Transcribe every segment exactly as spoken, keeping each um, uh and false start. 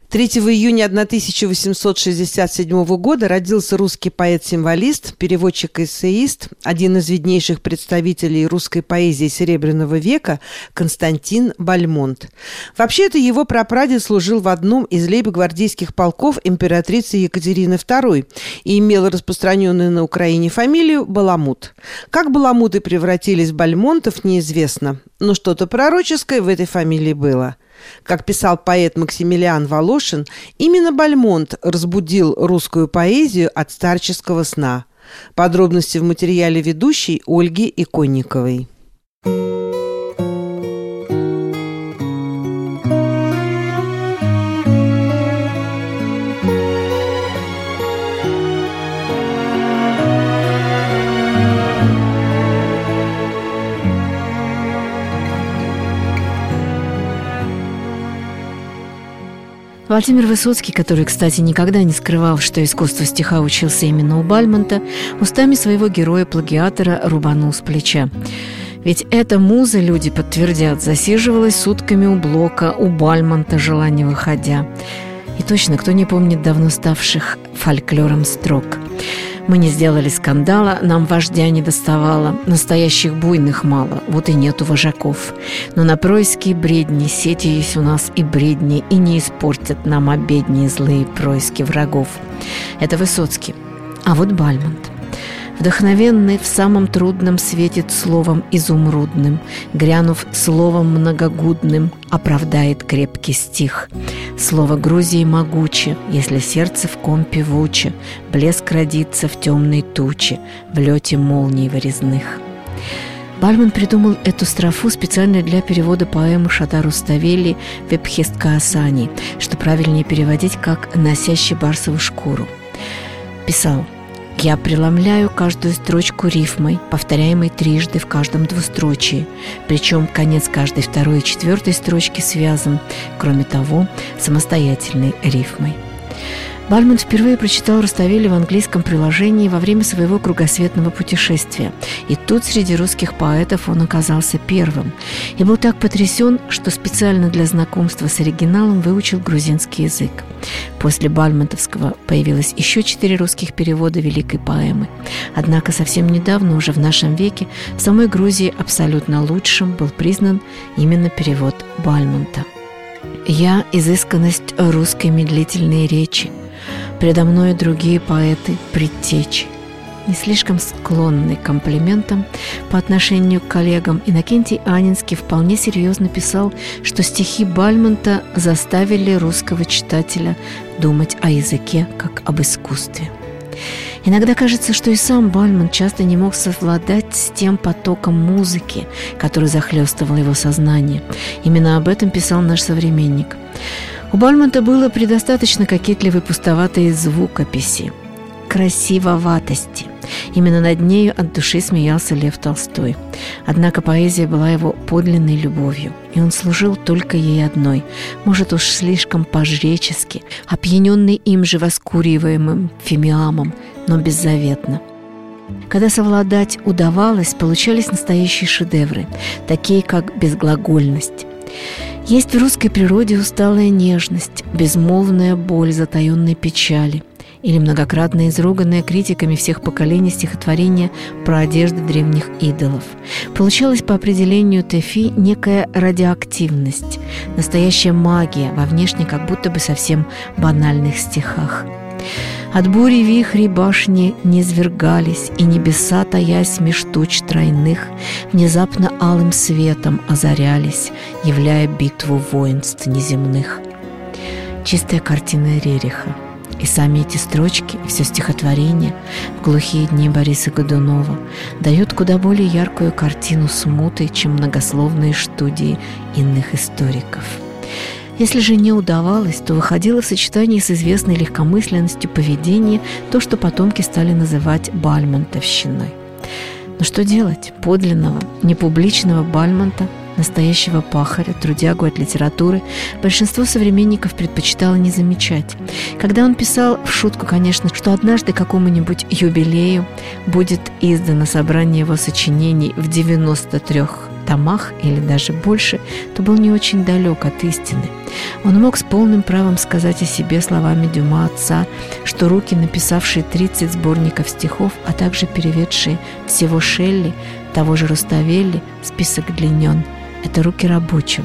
третьего июня тысяча восемьсот шестьдесят седьмого года родился русский поэт-символист, переводчик и эссеист, один из виднейших представителей русской поэзии Серебряного века Константин Бальмонт. Вообще-то его прапрадед служил в одном из лейб-гвардейских полков императрицы Екатерины второй и имел распространенную на Украине фамилию Баламут. Как баламуты превратились в Бальмонтов, неизвестно, но что-то пророческое в этой фамилии было. Как писал поэт Максимилиан Волошин, именно Бальмонт разбудил русскую поэзию от старческого сна. Подробности в материале ведущей Ольги Иконниковой. Владимир Высоцкий, который, кстати, никогда не скрывал, что искусство стиха учился именно у Бальмонта, устами своего героя-плагиатора рубанул с плеча. Ведь эта муза, люди подтвердят, засиживалась сутками у Блока, у Бальмонта, жила не выходя. И точно, кто не помнит давно ставших фольклором строк. Мы не сделали скандала, нам вождя не доставало, настоящих буйных мало, вот и нету вожаков. Но на происки бредни, сети есть у нас и бредни, и не испортят нам обедни злые происки врагов. Это Высоцкий. А вот Бальмонт. Вдохновенный в самом трудном светит словом изумрудным, грянув словом многогудным, оправдает крепкий стих. Слово Грузии могуче, если сердце в ком певуче, блеск родится в темной туче, в лете молний вырезных. Бальмонт придумал эту строфу специально для перевода поэмы Шата Руставели «Вепхесткаасани», что правильнее переводить как «носящий барсову шкуру». Писал: «Я преломляю каждую строчку рифмой, повторяемой трижды в каждом двустрочии, причем конец каждой второй и четвертой строчки связан, кроме того, самостоятельной рифмой». Бальмонт впервые прочитал Руставели в английском приложении во время своего кругосветного путешествия. И тут среди русских поэтов он оказался первым. И был так потрясен, что специально для знакомства с оригиналом выучил грузинский язык. После бальмонтовского появилось еще четыре русских перевода великой поэмы. Однако совсем недавно, уже в нашем веке, в самой Грузии абсолютно лучшим был признан именно перевод Бальмонта. «Я – изысканность русской медлительной речи, предо мной другие поэты предтечи». Не слишком склонный к комплиментам по отношению к коллегам, Иннокентий Анинский вполне серьезно писал, что стихи Бальмонта заставили русского читателя думать о языке как об искусстве. Иногда кажется, что и сам Бальмонт часто не мог совладать с тем потоком музыки, который захлестывал его сознание. Именно об этом писал наш современник. У Бальмонта было предостаточно кокетливой пустоватой звукописи, красивоватости. Именно над нею от души смеялся Лев Толстой. Однако поэзия была его подлинной любовью, и он служил только ей одной, может уж слишком по-жречески, опьяненный им же воскуриваемым фимиамом, но беззаветно. Когда совладать удавалось, получались настоящие шедевры, такие как «Безглагольность». Есть в русской природе усталая нежность, безмолвная боль затаенной печали, или многократно изруганное критиками всех поколений стихотворение про одежды древних идолов. Получалась по определению Тэфи некая радиоактивность, настоящая магия во внешне как будто бы совсем банальных стихах. От бури вихри башни низвергались, и небеса, таясь меж туч тройных, внезапно алым светом озарялись, являя битву воинств неземных. Чистая картина Рериха. И сами эти строчки, и все стихотворение в глухие дни Бориса Годунова дают куда более яркую картину смуты, чем многословные студии иных историков. Если же не удавалось, то выходило в сочетании с известной легкомысленностью поведения то, что потомки стали называть бальмонтовщиной. Но что делать? Подлинного, непубличного Бальмонта, настоящего пахаря, трудягу от литературы, большинство современников предпочитало не замечать. Когда он писал, в шутку, конечно, что однажды какому-нибудь юбилею будет издано собрание его сочинений в девяноста трёх томах или даже больше, то был не очень далек от истины. Он мог с полным правом сказать о себе словами Дюма отца, что руки, написавшие тридцать сборников стихов, а также переведшие всего Шелли, того же Руставели, список длинен. Это руки рабочего.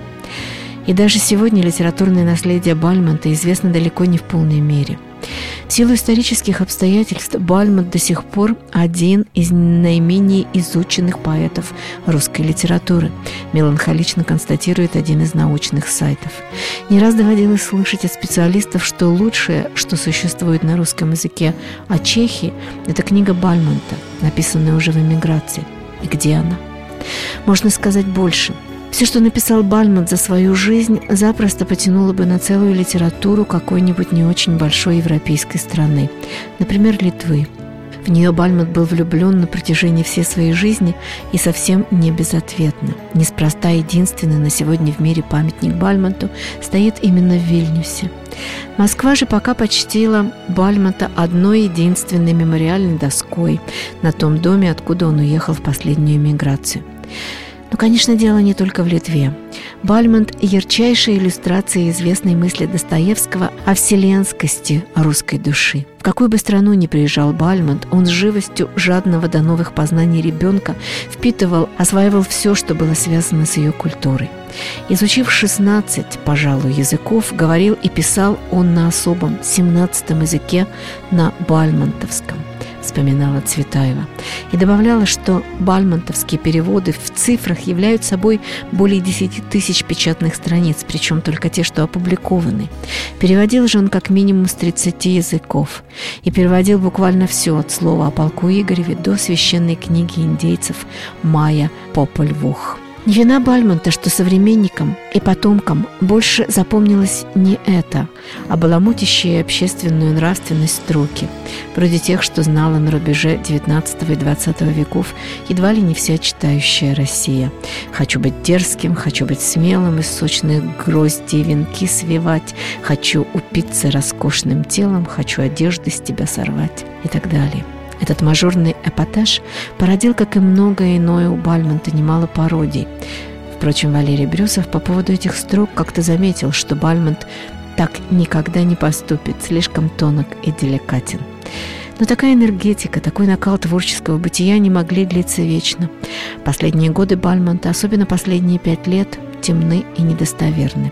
И даже сегодня литературное наследие Бальмонта известно далеко не в полной мере. В силу исторических обстоятельств Бальмонт до сих пор один из наименее изученных поэтов русской литературы, меланхолично констатирует один из научных сайтов. Не раз доводилось слышать от специалистов, что лучшее, что существует на русском языке о Чехии, это книга Бальмонта, написанная уже в эмиграции. И где она? Можно сказать больше. Все, что написал Бальмонт за свою жизнь, запросто потянуло бы на целую литературу какой-нибудь не очень большой европейской страны, например, Литвы. В нее Бальмонт был влюблен на протяжении всей своей жизни и совсем не безответно. Неспроста единственный на сегодня в мире памятник Бальмонту стоит именно в Вильнюсе. Москва же пока почтила Бальмонта одной единственной мемориальной доской на том доме, откуда он уехал в последнюю эмиграцию. Но, конечно, дело не только в Литве. Бальмонт – ярчайшая иллюстрация известной мысли Достоевского о вселенскости русской души. В какую бы страну ни приезжал Бальмонт, он с живостью жадного до новых познаний ребенка впитывал, осваивал все, что было связано с ее культурой. Изучив шестнадцать, пожалуй, языков, говорил и писал он на особом семнадцатом языке, на бальмонтовском, вспоминала Цветаева, и добавляла, что бальмонтовские переводы в цифрах являются собой более десяти тысяч печатных страниц, причем только те, что опубликованы. Переводил же он как минимум с тридцати языков, и переводил буквально все от слова о полку Игореве до священной книги индейцев «Майя Пополь Vuh». Не вина Бальмонта, что современникам и потомкам больше запомнилось не это, а баламутящие общественную нравственность строки, вроде тех, что знала на рубеже девятнадцатого и двадцатого веков едва ли не вся читающая Россия. «Хочу быть дерзким, хочу быть смелым, из сочных гроздей венки свивать, хочу упиться роскошным телом, хочу одежды с тебя сорвать» и так далее. Этот мажорный эпатаж породил, как и многое иное у Бальмонта, немало пародий. Впрочем, Валерий Брюсов по поводу этих строк как-то заметил, что Бальмонт так никогда не поступит, слишком тонок и деликатен. Но такая энергетика, такой накал творческого бытия не могли длиться вечно. Последние годы Бальмонта, особенно последние пять лет, темны и недостоверны.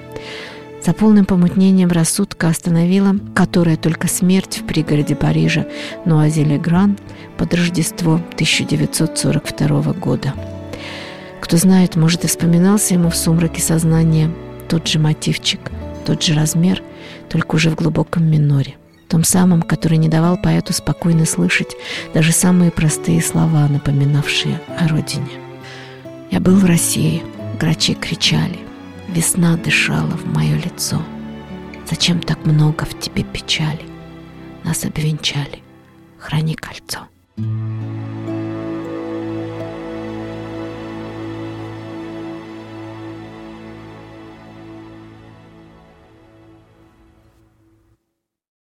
За полным помутнением рассудка остановила, которая только смерть в пригороде Парижа, Нуази-ле-Гран под Рождество тысяча девятьсот сорок второго года. Кто знает, может, и вспоминался ему в сумраке сознания тот же мотивчик, тот же размер, только уже в глубоком миноре, том самом, который не давал поэту спокойно слышать даже самые простые слова, напоминавшие о родине. «Я был в России, грачи кричали, весна дышала в мое лицо. Зачем так много в тебе печали? Нас обвенчали, храни кольцо».